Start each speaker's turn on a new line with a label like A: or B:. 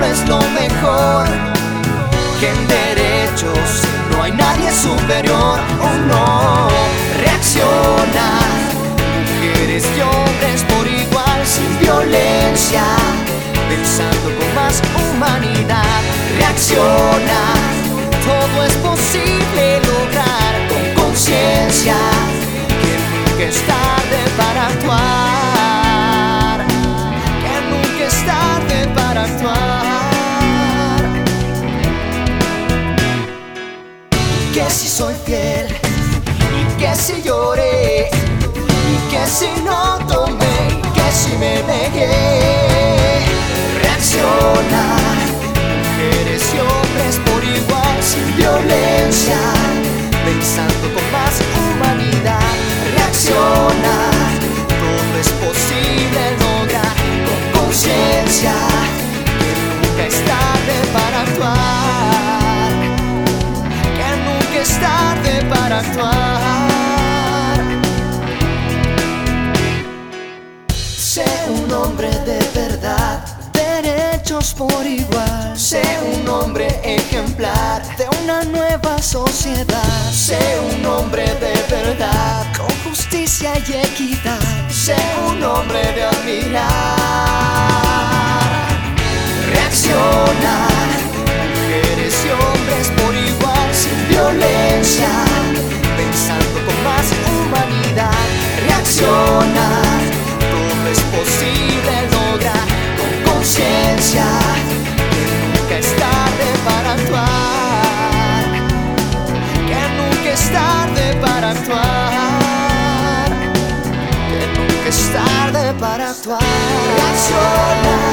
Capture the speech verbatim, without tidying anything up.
A: es lo mejor, que en derechos no hay nadie superior. Oh no, reacciona, mujeres y hombres por igual, sin violencia, pensando con más humanidad. Reacciona, todo es posible lograr con conciencia, que nunca es tarde para actuar, que nunca es tarde para actuar. Que si soy fiel, y que si lloré, y que si no tomé, y que si me negué. Reacciona, mujeres y hombres por igual, sin violencia, pensando con más humanidad. Reacciona, todo es posible lograr con conciencia, que nunca es tarde para actuar, que nunca es tarde para actuar. Sé un hombre de verdad, derechos por igual. Sé un hombre ejemplar de una nueva sociedad. Sé un hombre de verdad, con justicia y equidad. Sé un hombre de admirar. Reacciona, mujeres y hombres por igual, sin violencia, pensando con más humanidad. Reacciona, todo es posible lograr con conciencia, que nunca es tarde para actuar, que nunca es tarde para actuar, que nunca es tarde para actuar. Reacciona.